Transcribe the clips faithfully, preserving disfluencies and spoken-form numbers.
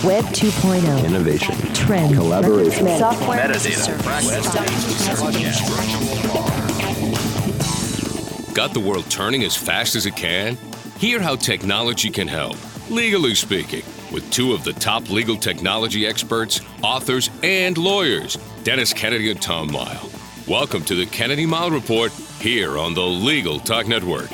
Web two point oh. Innovation. Trends. Collaboration. Software. Metadata. Got the world turning as fast as it can? Hear how technology can help, legally speaking, with two of the top legal technology experts, authors, and lawyers, Dennis Kennedy and Tom Mile. Welcome to the Kennedy Mile Report here on the Legal Talk Network.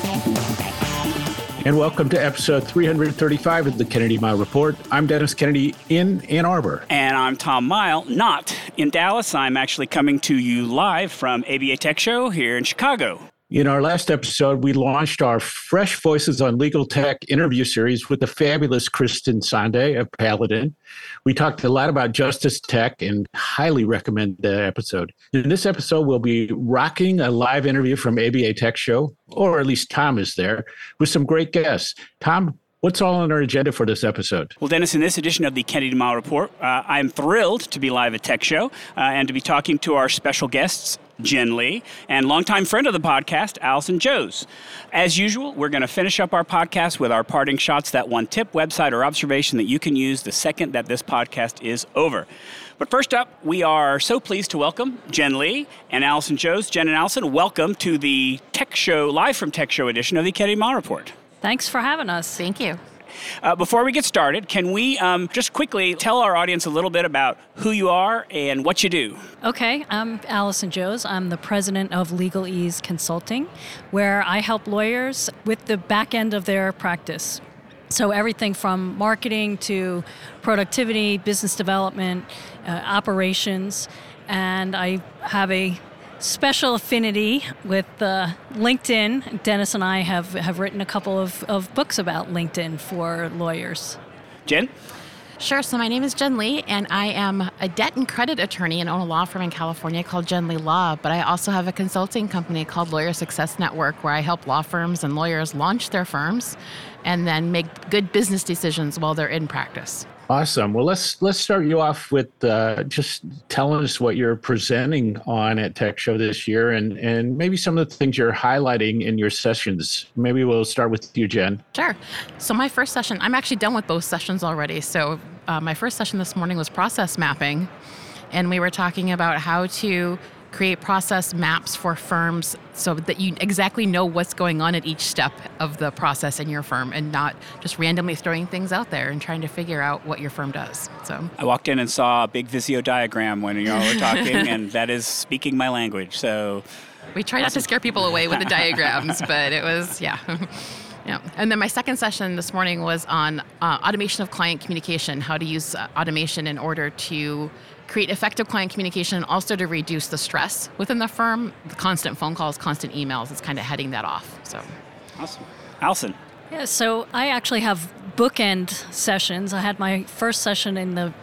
And welcome to episode three thirty-five of the Kennedy Mile Report. I'm Dennis Kennedy in Ann Arbor. And I'm Tom Mile, not in Dallas. I'm actually coming to you live from A B A Tech Show here in Chicago. In our last episode, we launched our Fresh Voices on Legal Tech interview series with the fabulous Kristen Sande of Paladin. We talked a lot about justice tech and highly recommend that episode. In this episode, we'll be rocking a live interview from A B A Tech Show, or at least Tom is there, with some great guests. Tom, what's all on our agenda for this episode? Well, Dennis, in this edition of the Kennedy Mile Report, uh, I'm thrilled to be live at Tech Show uh, and to be talking to our special guests, Jen Lee, and longtime friend of the podcast, Allison Joes. As usual, we're going to finish up our podcast with our parting shots, that one tip, website, or observation that you can use the second that this podcast is over. But first up, we are so pleased to welcome Jen Lee and Allison Joes. Jen and Allison, welcome to the Tech Show, live from Tech Show edition of the Kennedy Mile Report. Thanks for having us. Thank you. Uh, before we get started, can we um, just quickly tell our audience a little bit about who you are and what you do? Okay, I'm Allison Joes. I'm the president of Legal Ease Consulting, where I help lawyers with the back end of their practice. So everything from marketing to productivity, business development, uh, operations, and I have a special affinity with uh, LinkedIn. Dennis and I have, have written a couple of, of books about LinkedIn for lawyers. Jen? Sure. So my name is Jen Lee, and I am a debt and credit attorney and own a law firm in California called Jen Lee Law. But I also have a consulting company called Lawyer Success Network, where I help law firms and lawyers launch their firms and then make good business decisions while they're in practice. Awesome. Well, let's let's start you off with uh, just telling us what you're presenting on at Tech Show this year, and, and maybe some of the things you're highlighting in your sessions. Maybe we'll start with you, Jen. Sure. So my first session, I'm actually done with both sessions already. So uh, my first session this morning was process mapping, and we were talking about how to create process maps for firms so that you exactly know what's going on at each step of the process in your firm and not just randomly throwing things out there and trying to figure out what your firm does. So I walked in and saw a big Visio diagram when you all were talking, and that is speaking my language. So we try not to scare people away with the diagrams, but it was, yeah. Yeah. And then my second session this morning was on uh, automation of client communication, how to use uh, automation in order to create effective client communication and also to reduce the stress within the firm. The constant phone calls, constant emails, it's kind of heading that off. So, awesome. Allison. Yeah, so I actually have bookend sessions. I had my first session in the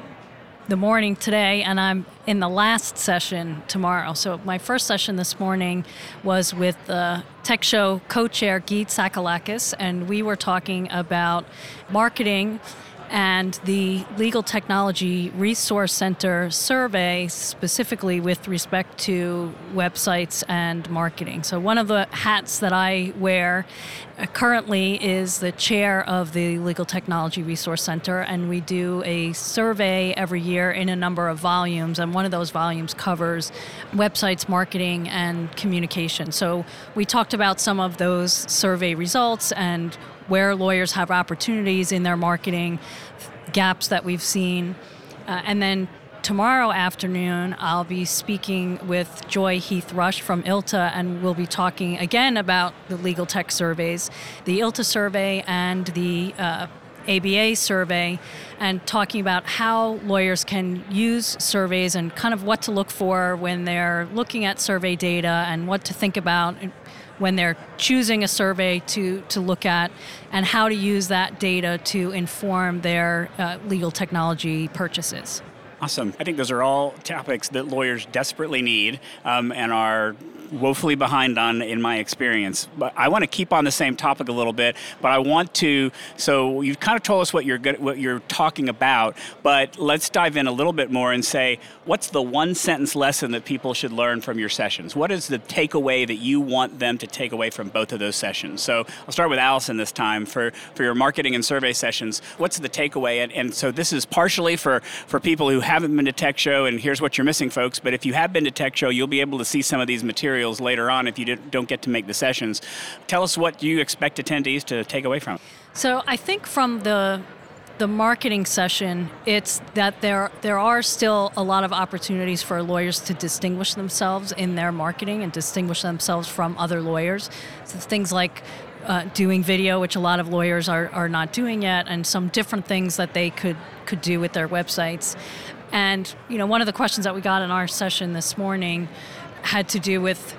the morning today, and I'm in the last session tomorrow. So my first session this morning was with the Tech Show co-chair, Geet Sakalakis, and we were talking about marketing and the Legal Technology Resource Center survey, specifically with respect to websites and marketing. So one of the hats that I wear uh, currently is the chair of the Legal Technology Resource Center, and we do a survey every year in a number of volumes, and one of those volumes covers websites, marketing, and communication. So we talked about some of those survey results and where lawyers have opportunities in their marketing, gaps that we've seen. Uh, and then tomorrow afternoon, I'll be speaking with Joy Heath-Rush from I L T A, and we'll be talking again about the legal tech surveys, the I L T A survey and the uh, A B A survey, and talking about how lawyers can use surveys and kind of what to look for when they're looking at survey data and what to think about when they're choosing a survey to, to look at, and how to use that data to inform their uh, legal technology purchases. Awesome. I think those are all topics that lawyers desperately need um, and are woefully behind on in my experience. But I want to keep on the same topic a little bit, but I want to, so you've kind of told us what you're good, what you're talking about, but let's dive in a little bit more and say, what's the one sentence lesson that people should learn from your sessions? What is the takeaway that you want them to take away from both of those sessions? So I'll start with Allison this time. For, for your marketing and survey sessions, what's the takeaway? And, and so this is partially for, for people who haven't been to Tech Show, and here's what you're missing, folks. But if you have been to Tech Show, you'll be able to see some of these materials later on if you didn't, don't get to make the sessions. Tell us what you expect attendees to take away from it. So I think from the the marketing session, it's that there there are still a lot of opportunities for lawyers to distinguish themselves in their marketing and distinguish themselves from other lawyers. So things like uh, doing video, which a lot of lawyers are, are not doing yet, and some different things that they could could do with their websites. And you know, one of the questions that we got in our session this morning had to do with,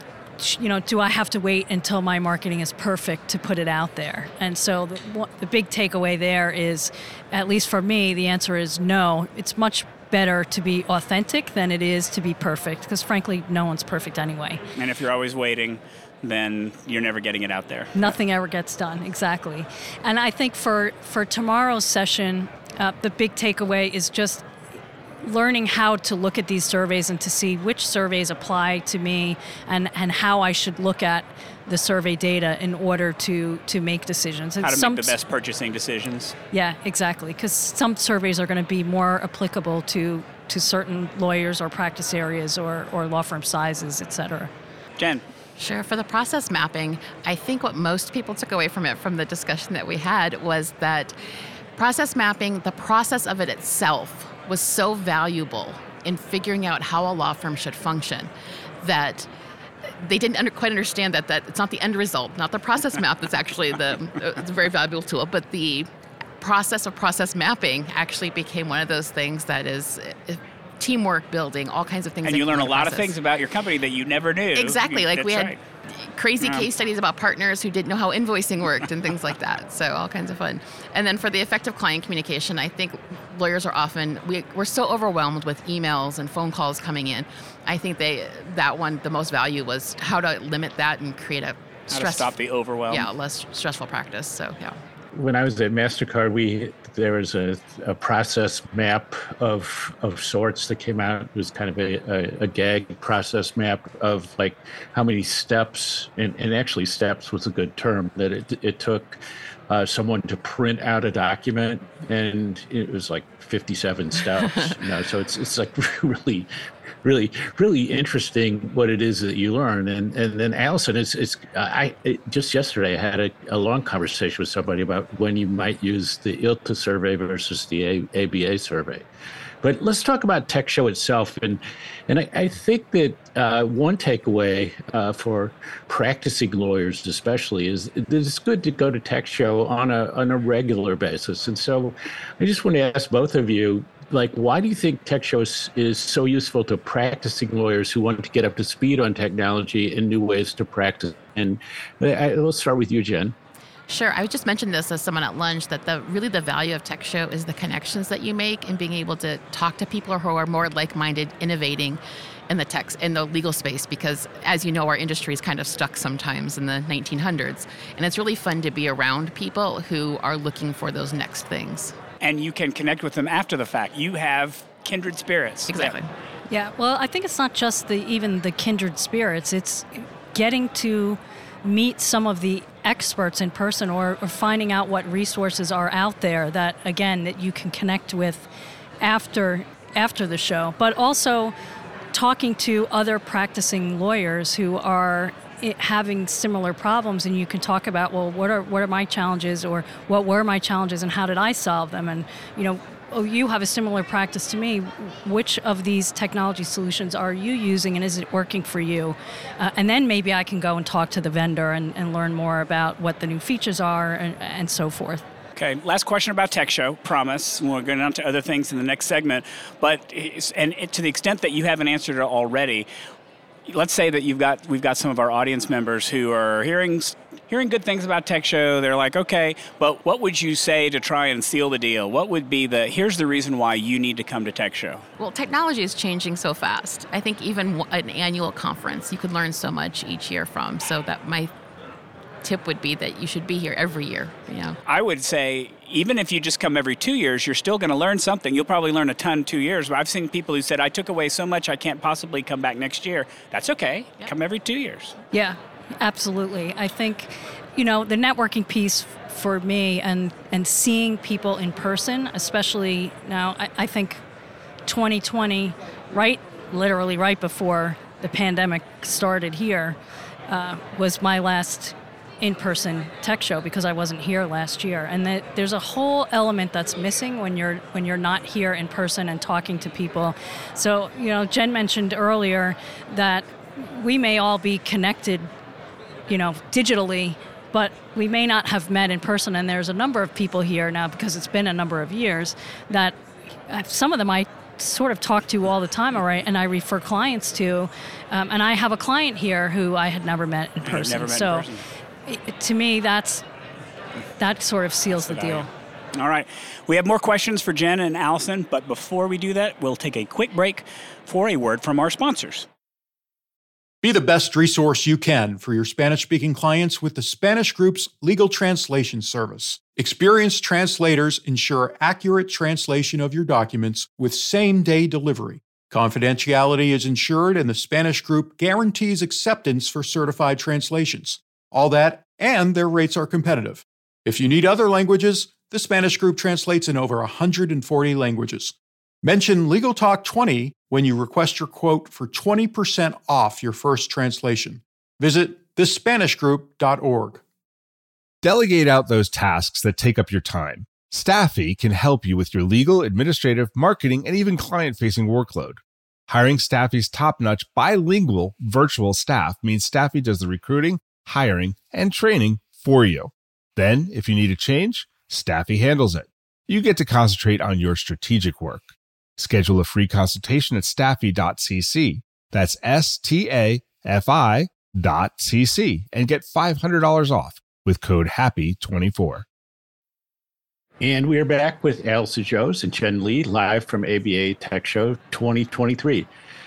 you know, do I have to wait until my marketing is perfect to put it out there? And so the, the big takeaway there is, at least for me, the answer is no. It's much better to be authentic than it is to be perfect, because frankly, no one's perfect anyway. And if you're always waiting, then you're never getting it out there. Nothing ever gets done, exactly. And I think for, for tomorrow's session, uh, the big takeaway is just learning how to look at these surveys and to see which surveys apply to me, and, and how I should look at the survey data in order to, to make decisions. And how to some, make the best purchasing decisions. Yeah, exactly. Because some surveys are going to be more applicable to, to certain lawyers or practice areas or, or law firm sizes, et cetera. Jen. Sure. For the process mapping, I think what most people took away from it, from the discussion that we had, was that process mapping, the process of it itself, was so valuable in figuring out how a law firm should function that they didn't under, quite understand that, that it's not the end result, not the process map that's actually the it's a very valuable tool, but the process of process mapping actually became one of those things that is uh, teamwork building, all kinds of things. And you learn a lot process. of things about your company that you never knew. Exactly. You, like we had right. crazy yeah. case studies about partners who didn't know how invoicing worked and things like that. So all kinds of fun. And then for the effective client communication, I think lawyers are often, we, we're so overwhelmed with emails and phone calls coming in. I think they that one, the most value was how to limit that and create a stress. How to stop the overwhelm. Yeah, less stressful practice. So yeah. When I was at MasterCard, we there was a, a process map of of sorts that came out. It was kind of a, a, a gag process map of like how many steps, and, and actually steps was a good term, that it, it took uh, someone to print out a document, and it was like fifty-seven steps. You know, so it's it's like really, really, really interesting what it is that you learn. And and then Allison, it's it's I it, just yesterday I had a, a long conversation with somebody about when you might use the I L T A survey versus the a, ABA survey. But let's talk about Tech Show itself. And and I, I think that uh, one takeaway uh, for practicing lawyers especially is that it's good to go to Tech Show on a on a regular basis. And so I just want to ask both of you, like, why do you think Tech Show is, is so useful to practicing lawyers who want to get up to speed on technology and new ways to practice? And I, let's start with you, Jen. Sure. I just mentioned this as someone at lunch, that the really the value of Tech Show is the connections that you make and being able to talk to people who are more like-minded, innovating in the tech, in the legal space, because as you know, our industry is kind of stuck sometimes in the nineteen hundreds. And it's really fun to be around people who are looking for those next things. And you can connect with them after the fact. You have kindred spirits. Exactly. Yeah, well, I think it's not just the even the kindred spirits. It's getting to meet some of the experts in person, or, or finding out what resources are out there that, again, that you can connect with after after the show. But also talking to other practicing lawyers who are having similar problems, and you can talk about, well, what are what are my challenges, or what were my challenges, and how did I solve them? And you know, oh, you have a similar practice to me. Which of these technology solutions are you using, and is it working for you? Uh, and then maybe I can go and talk to the vendor and, and learn more about what the new features are, and, and so forth. Okay, last question about Tech Show, promise. We're going on to other things in the next segment. But, and to the extent that you haven't answered it already, let's say that you've got we've got some of our audience members who are hearing hearing good things about Tech Show. They're like, okay, but what would you say to try and seal the deal? What would be the, here's the reason why you need to come to Tech Show? Well, technology is changing so fast. I think even an annual conference, you could learn so much each year from. So that my tip would be that you should be here every year. You know? I would say, even if you just come every two years, you're still going to learn something. You'll probably learn a ton in two years. But I've seen people who said, I took away so much I can't possibly come back next year. That's okay. Yep. Come every two years. Yeah, absolutely. I think, you know, the networking piece for me and, and seeing people in person, especially now, I, I think twenty twenty, right, literally right before the pandemic started here, uh, was my last in-person tech show because I wasn't here last year. And that there's a whole element that's missing when you're when you're not here in person and talking to people. So, you know, Jen mentioned earlier that we may all be connected, you know, digitally, but we may not have met in person. And there's a number of people here now, because it's been a number of years, that some of them I sort of talk to all the time, all right, and I refer clients to. Um, and I have a client here who I had never met in person. Never met so. in person. To me, that's that sort of seals the deal. All right. We have more questions for Jen and Allison, but before we do that, we'll take a quick break for a word from our sponsors. Be the best resource you can for your Spanish-speaking clients with the Spanish Group's legal translation service. Experienced translators ensure accurate translation of your documents with same-day delivery. Confidentiality is ensured, and the Spanish Group guarantees acceptance for certified translations. All that, and their rates are competitive. If you need other languages, the Spanish Group translates in over one hundred forty languages. Mention Legal Talk twenty when you request your quote for twenty percent off your first translation. Visit the spanish group dot org. Delegate out those tasks that take up your time. Staffy can help you with your legal, administrative, marketing, and even client-facing workload. Hiring Staffy's top-notch bilingual virtual staff means Staffy does the recruiting, hiring, and training for you. Then, if you need a change, Staffy handles it. You get to concentrate on your strategic work. Schedule a free consultation at staffy dot c c. That's S T A F I dot C C and get five hundred dollars off with code happy twenty-four. And we are back with Allison Jones and Jen Lee live from A B A Tech Show twenty twenty-three.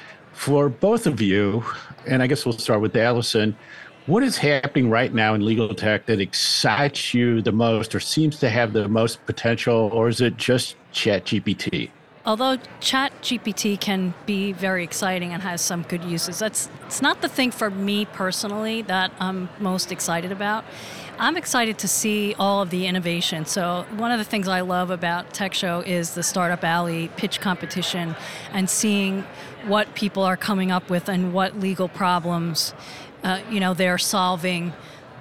For both of you, and I guess we'll start with Allison, what is happening right now in legal tech that excites you the most or seems to have the most potential, or is it just ChatGPT? Although ChatGPT can be very exciting and has some good uses, that's it's not the thing for me personally that I'm most excited about. I'm excited to see all of the innovation. So one of the things I love about Tech Show is the Startup Alley pitch competition and seeing what people are coming up with and what legal problems Uh, you know, they're solving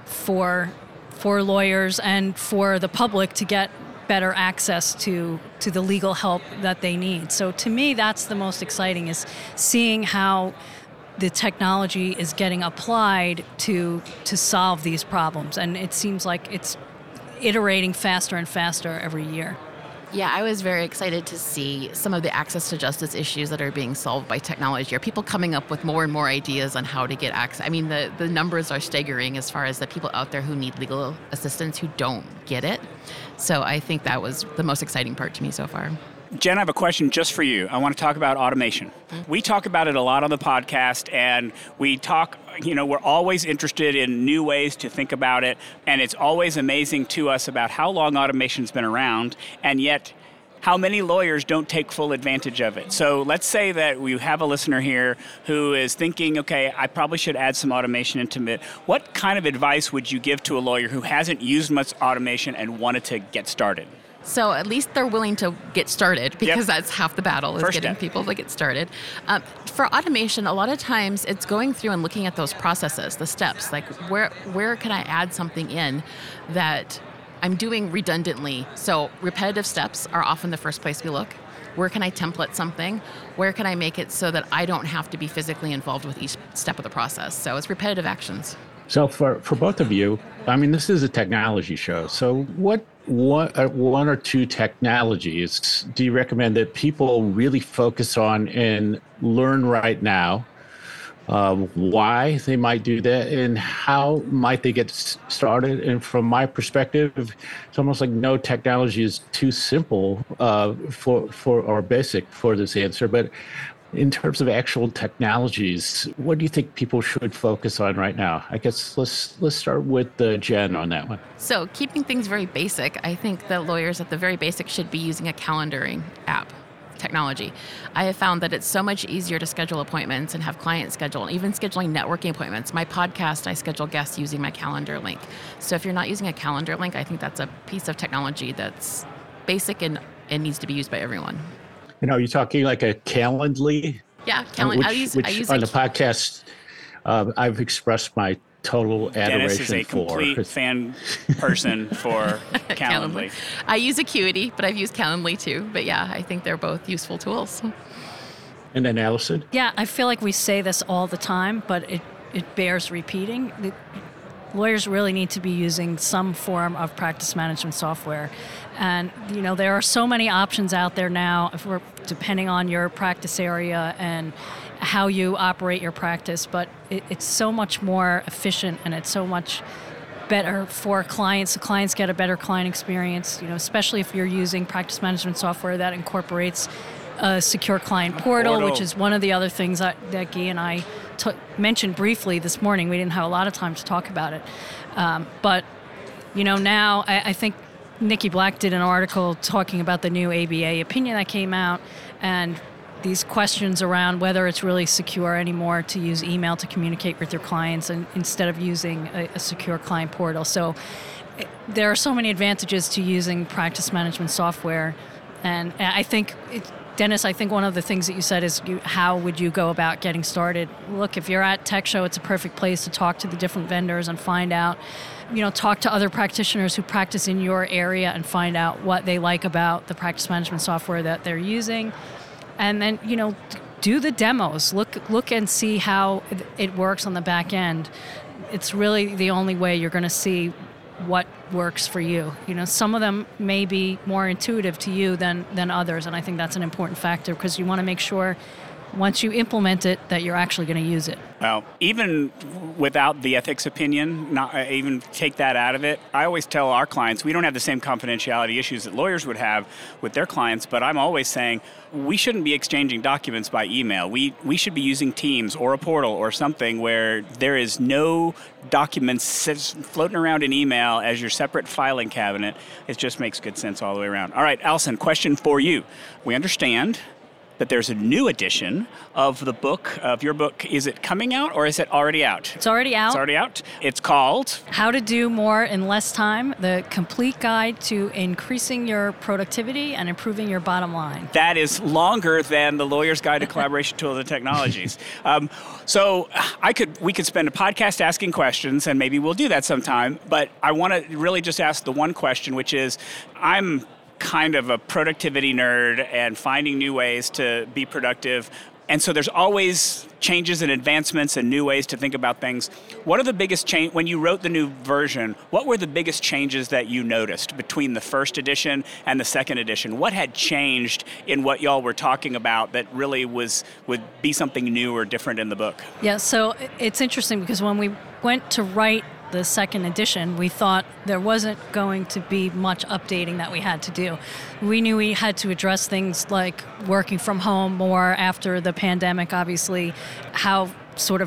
for for lawyers and for the public to get better access to to the legal help that they need. So to me, that's the most exciting, is seeing how the technology is getting applied to to solve these problems. And it seems like it's iterating faster and faster every year. Yeah, I was very excited to see some of the access to justice issues that are being solved by technology. Are people coming up with more and more ideas on how to get access? I mean, the, the numbers are staggering as far as the people out there who need legal assistance who don't get it. So I think that was the most exciting part to me so far. Jen, I have a question just for you. I want to talk about automation. Mm-hmm. We talk about it a lot on the podcast, and we talk, you know, we're always interested in new ways to think about it, and it's always amazing to us about how long automation's been around, and yet how many lawyers don't take full advantage of it. So let's say that we have a listener here who is thinking, okay, I probably should add some automation into it. What kind of advice would you give to a lawyer who hasn't used much automation and wanted to get started? So at least they're willing to get started, because yep. that's half the battle, is First getting step. people to get started. Um, for automation, a lot of times it's going through and looking at those processes, the steps, like where where can I add something in that I'm doing redundantly? So repetitive steps are often the first place we look. Where can I template something? Where can I make it so that I don't have to be physically involved with each step of the process? So it's repetitive actions. So for, for both of you, I mean, this is a technology show. So what one, uh, one or two technologies do you recommend that people really focus on and learn right now um, why they might do that, and how might they get started. And from my perspective, it's almost like no technology is too simple uh, for for or basic for this answer. But in terms of actual technologies, what do you think people should focus on right now? I guess let's let's start with uh, Jen on that one. So keeping things very basic, I think that lawyers at the very basic should be using a calendaring app technology. I have found that it's so much easier to schedule appointments and have clients schedule, and even scheduling networking appointments. My podcast, I schedule guests using my calendar link. So if you're not using a calendar link, I think that's a piece of technology that's basic and, and needs to be used by everyone. You know, you're talking like a Calendly? Yeah, Calendly. Which, I use, which I use on a, the podcast, uh, I've expressed my total adoration Dennis is a for. complete fan person for Calendly. Calendly. I use Acuity, but I've used Calendly too. But yeah, I think they're both useful tools. And then Allison? Yeah, I feel like we say this all the time, but it, it bears repeating. The, lawyers really need to be using some form of practice management software. And, you know, there are so many options out there now, if we're, depending on your practice area and how you operate your practice, but it, it's so much more efficient and it's so much better for clients. The clients get a better client experience, you know, especially if you're using practice management software that incorporates a secure client portal, portal. which is one of the other things that, that Guy and I t- mentioned briefly this morning. We didn't have a lot of time to talk about it. Um, but, you know, now I, I think Nikki Black did an article talking about the new A B A opinion that came out, and these questions around whether it's really secure anymore to use email to communicate with your clients and instead of using a, a secure client portal. So it, there are so many advantages to using practice management software. And I think, it, Dennis, I think one of the things that you said is you, how would you go about getting started? Look, if you're at Tech Show, it's a perfect place to talk to the different vendors and find out, you know, talk to other practitioners who practice in your area and find out what they like about the practice management software that they're using. And then, you know, do the demos. Look look and see how it works on the back end. It's really the only way you're going to see what works for you. You know, some of them may be more intuitive to you than, than others, and I think that's an important factor because you want to make sure once you implement it that you're actually going to use it. Well, even without the ethics opinion, not uh, even take that out of it, I always tell our clients we don't have the same confidentiality issues that lawyers would have with their clients, but I'm always saying we shouldn't be exchanging documents by email. We we should be using Teams or a portal or something where there is no documents floating around in email as your separate filing cabinet. It just makes good sense all the way around. All right, Allison, question for you. We understand that there's a new edition of the book, of your book. Is it coming out or is it already out? It's already out. It's already out. It's called How to Do More in Less Time, the complete guide to increasing your productivity and improving your bottom line. That is longer than the Lawyer's Guide to Collaboration Tools and Technologies. Um, so I could, we could spend a podcast asking questions, and maybe we'll do that sometime, but I want to really just ask the one question, which is, I'm kind of a productivity nerd and finding new ways to be productive. And so there's always changes and advancements and new ways to think about things. What are the biggest change when you wrote the new version? What were the biggest changes that you noticed between the first edition and the second edition? What had changed in what y'all were talking about that really was would be something new or different in the book? Yeah, so it's interesting because when we went to write the second edition, we thought there wasn't going to be much updating that we had to do. We knew we had to address things like working from home more after the pandemic, obviously, how sort of,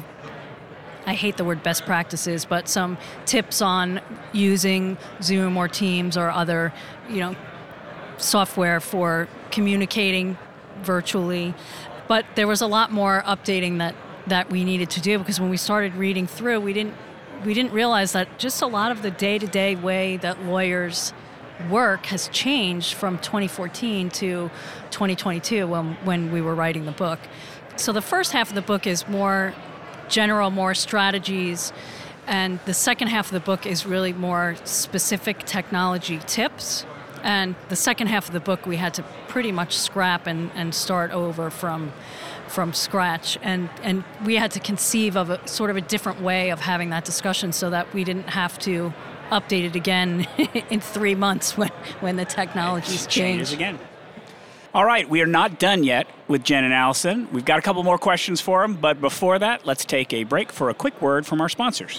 I hate the word best practices, but some tips on using Zoom or Teams or other, you know, software for communicating virtually. But there was a lot more updating that, that we needed to do because when we started reading through, we didn't we didn't realize that just a lot of the day-to-day way that lawyers work has changed from twenty fourteen to twenty twenty-two when, when we were writing the book. So the first half of the book is more general, more strategies, and the second half of the book is really more specific technology tips. And the second half of the book we had to pretty much scrap and, and start over from from scratch, and and we had to conceive of a sort of a different way of having that discussion so that we didn't have to update it again in three months when when the technologies changes change again. All right, we are not done yet with Jen and Allison. We've got a couple more questions for them, but before that, let's take a break for a quick word from our sponsors.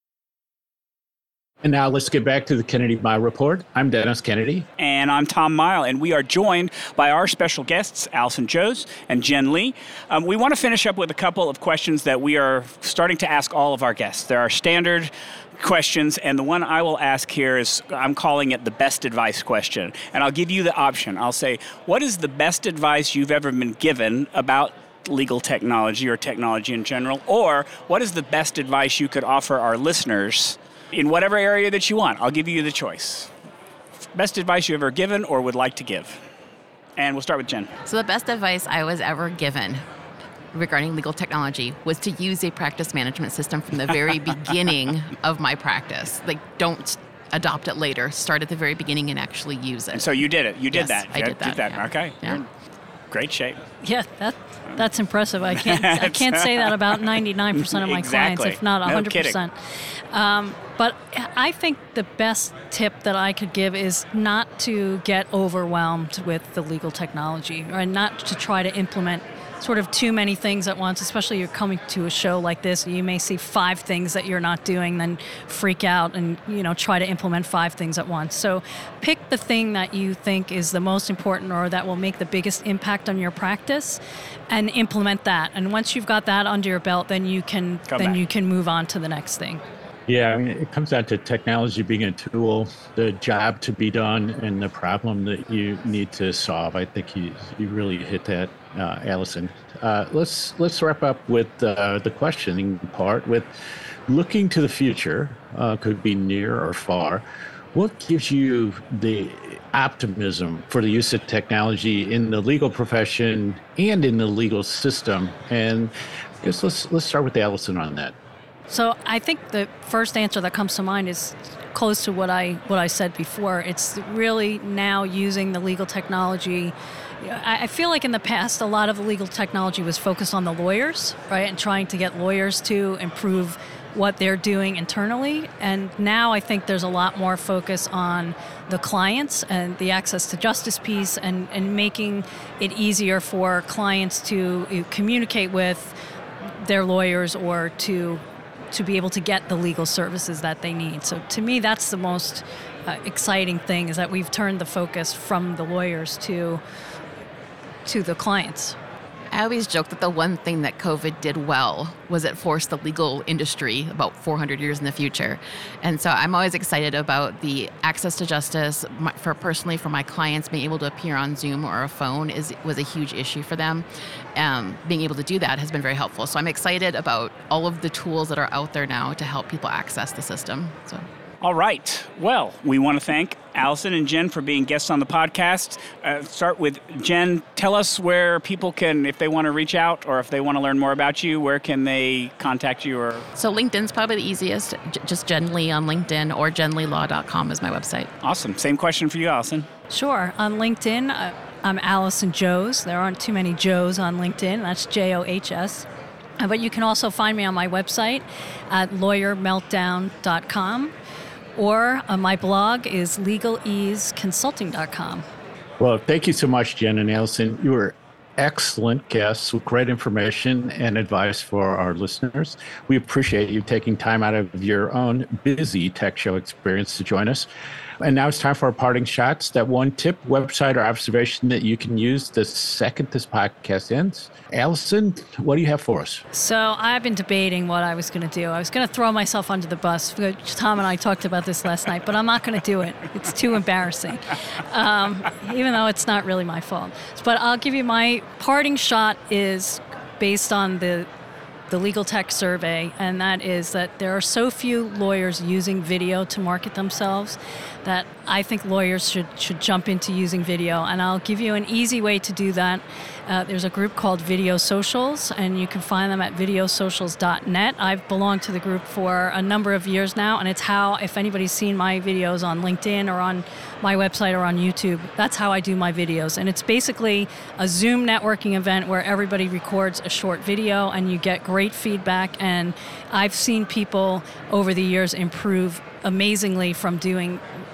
And now let's get back to the Kennedy Mile Report. I'm Dennis Kennedy. And I'm Tom Mile, and we are joined by our special guests, Allison Joes and Jen Lee. Um, we want to finish up with a couple of questions that we are starting to ask all of our guests. There are standard questions, and the one I will ask here is, I'm calling it the best advice question. And I'll give you the option. I'll say, what is the best advice you've ever been given about legal technology or technology in general? Or what is the best advice you could offer our listeners in whatever area that you want? I'll give you the choice. Best advice you ever given or would like to give. And we'll start with Jen. So the best advice I was ever given regarding legal technology was to use a practice management system from the very beginning of my practice. Like, don't adopt it later. Start at the very beginning and actually use it. And so you did it. You did yes, that. I did that. Did that. Yeah. Okay. Yeah. You're in great shape. Yeah, that that's impressive. I can't I can't say that about ninety-nine percent of my Exactly. clients, if not No one hundred percent. Um, but I think the best tip that I could give is not to get overwhelmed with the legal technology, or not to try to implement sort of too many things at once, especially you're coming to a show like this. You may see five things that you're not doing, then freak out and, you know, try to implement five things at once. So pick the thing that you think is the most important or that will make the biggest impact on your practice and implement that. And once you've got that under your belt, then you can Come then back. you can move on to the next thing. Yeah, I mean, it comes down to technology being a tool, the job to be done, and the problem that you need to solve. I think you you really hit that, uh, Allison. Uh, let's let's wrap up with uh, the questioning part with looking to the future. Uh, could be near or far. What gives you the optimism for the use of technology in the legal profession and in the legal system? And I guess let's let's start with Allison on that. So I think the first answer that comes to mind is close to what I what I said before. It's really now using the legal technology. I I feel like in the past, a lot of the legal technology was focused on the lawyers, right, and trying to get lawyers to improve what they're doing internally. And now I think there's a lot more focus on the clients and the access to justice piece, and, and making it easier for clients to uh, communicate with their lawyers or to to be able to get the legal services that they need. So to me, that's the most uh, exciting thing, is that we've turned the focus from the lawyers to to the clients. I always joke that the one thing that COVID did well was it forced the legal industry about four hundred years in the future. And so I'm always excited about the access to justice. My, for personally, for my clients, being able to appear on Zoom or a phone is was a huge issue for them. Um, being able to do that has been very helpful. So I'm excited about all of the tools that are out there now to help people access the system. So. All right. Well, we want to thank Allison and Jen for being guests on the podcast. Uh, start with Jen. Tell us where people can, if they want to reach out or if they want to learn more about you, where can they contact you? Or So LinkedIn's probably the easiest. J- just Jen Lee on LinkedIn, or jen lee law dot com is my website. Awesome. Same question for you, Allison. Sure. On LinkedIn, uh, I'm Allison Joes. There aren't too many Joes on LinkedIn. That's J O H S. Uh, but you can also find me on my website at lawyer meltdown dot com. Or uh, my blog is legal ease consulting dot com. Well, thank you so much, Jen and Allison. You were excellent guests with great information and advice for our listeners. We appreciate you taking time out of your own busy tech show experience to join us. And now it's time for our parting shots. That one tip, website, or observation that you can use the second this podcast ends. Allison, what do you have for us? So I've been debating what I was going to do. I was going to throw myself under the bus. Tom and I talked about this last night, but I'm not going to do it. It's too embarrassing, um, even though it's not really my fault. But I'll give you my parting shot is based on the the Legal Tech Survey, and that is that there are so few lawyers using video to market themselves that I think lawyers should should jump into using video. And I'll give you an easy way to do that. Uh, there's a group called Video Socials, and you can find them at video socials dot net. I've belonged to the group for a number of years now, and it's how, if anybody's seen my videos on LinkedIn or on my website or on YouTube, that's how I do my videos. And it's basically a Zoom networking event where everybody records a short video and you get great feedback. And I've seen people over the years improve amazingly from doing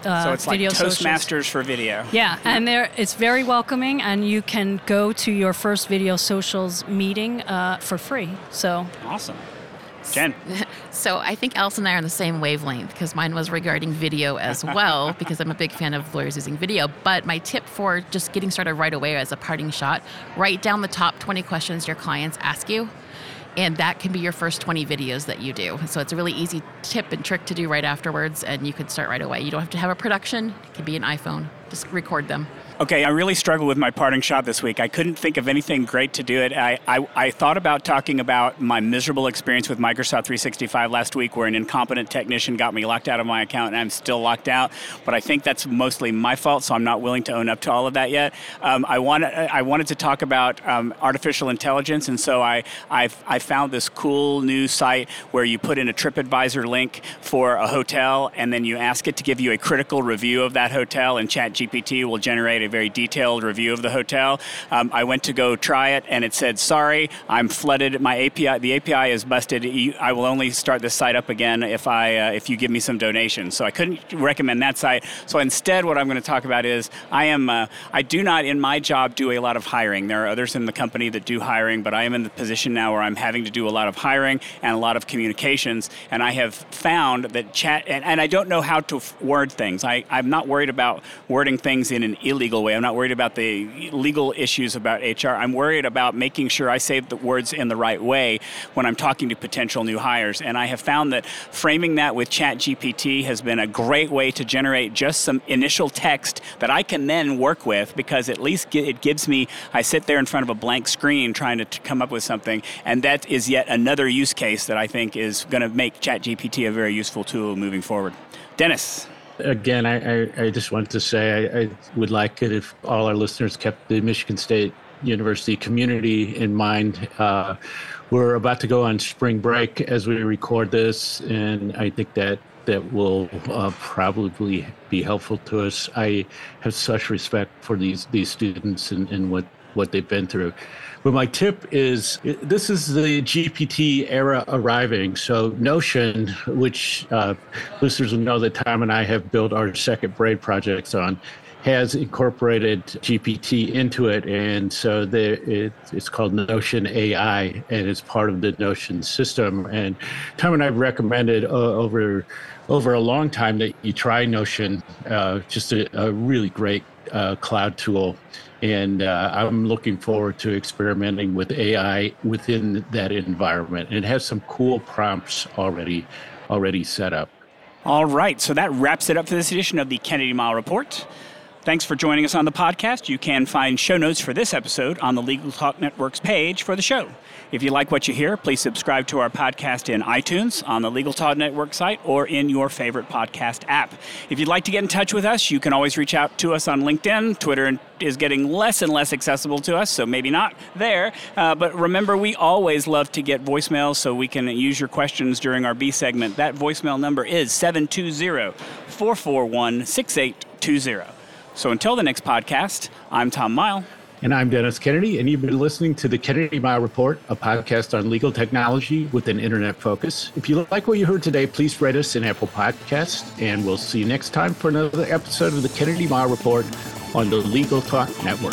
uh, so it's like video Toastmasters socials. for video. Yeah, and there it's very welcoming, and you can go to your first video socials meeting uh, for free. So awesome. Jen. So I think Alice and I are on the same wavelength because mine was regarding video as well because I'm a big fan of lawyers using video. But my tip for just getting started right away as a parting shot, write down the top twenty questions your clients ask you. And that can be your first twenty videos that you do. So it's a really easy tip and trick to do right afterwards, and you can start right away. You don't have to have a production. It can be an iPhone. Just record them. Okay, I really struggled with my parting shot this week. I couldn't think of anything great to do it. I, I, I thought about talking about my miserable experience with Microsoft three sixty-five last week where an incompetent technician got me locked out of my account and I'm still locked out. But I think that's mostly my fault, so I'm not willing to own up to all of that yet. Um, I, wanted, I wanted to talk about um, artificial intelligence, and so I, I've, I found this cool new site where you put in a TripAdvisor link for a hotel and then you ask it to give you a critical review of that hotel, and ChatGPT will generate a very detailed review of the hotel. Um, I went to go try it, and it said, sorry, I'm flooded. My A P I, the A P I is busted. You, I will only start this site up again if I uh, if you give me some donations. So I couldn't recommend that site. So instead, what I'm going to talk about is I am uh, I do not in my job do a lot of hiring. There are others in the company that do hiring, but I am in the position now where I'm having to do a lot of hiring and a lot of communications. And I have found that chat, and, and I don't know how to f- word things. I, I'm not worried about wording things in an illegal way. I'm not worried about the legal issues about H R. I'm worried about making sure I say the words in the right way when I'm talking to potential new hires. And I have found that framing that with ChatGPT has been a great way to generate just some initial text that I can then work with, because at least it gives me, I sit there in front of a blank screen trying to, to come up with something. And that is yet another use case that I think is going to make ChatGPT a very useful tool moving forward. Dennis. Again, I, I, I just wanted to say I, I would like it if all our listeners kept the Michigan State University community in mind. Uh, we're about to go on spring break as we record this, and I think that that will uh, probably be helpful to us. I have such respect for these these students and, and what, what they've been through. But my tip is, this is the G P T era arriving. So Notion, which uh, listeners will know that Tom and I have built our second Braid projects on, has incorporated G P T into it. And so the, it, it's called Notion A I, and it's part of the Notion system. And Tom and I have recommended uh, over, over a long time that you try Notion, uh, just a, a really great uh, cloud tool. And uh, I'm looking forward to experimenting with A I within that environment. And it has some cool prompts already already set up. All right, so that wraps it up for this edition of the Kennedy Mile Report. Thanks for joining us on the podcast. You can find show notes for this episode on the Legal Talk Network's page for the show. If you like what you hear, please subscribe to our podcast in iTunes, on the Legal Talk Network site, or in your favorite podcast app. If you'd like to get in touch with us, you can always reach out to us on LinkedIn. Twitter is getting less and less accessible to us, so maybe not there. Uh, but remember, we always love to get voicemails so we can use your questions during our B segment. That voicemail number is seven two zero, four four one, six eight two zero. So until the next podcast, I'm Tom Mile. And I'm Dennis Kennedy, and you've been listening to the Kennedy Mile Report, a podcast on legal technology with an internet focus. If you like what you heard today, please rate us in Apple Podcasts, and we'll see you next time for another episode of the Kennedy Mile Report on the Legal Talk Network.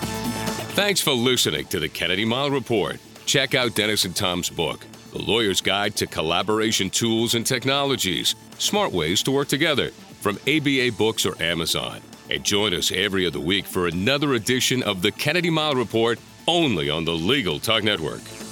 Thanks for listening to the Kennedy Mile Report. Check out Dennis and Tom's book, The Lawyer's Guide to Collaboration Tools and Technologies, Smart Ways to Work Together, from A B A Books or Amazon. And join us every other week for another edition of the Kennedy Mile Report, only on the Legal Talk Network.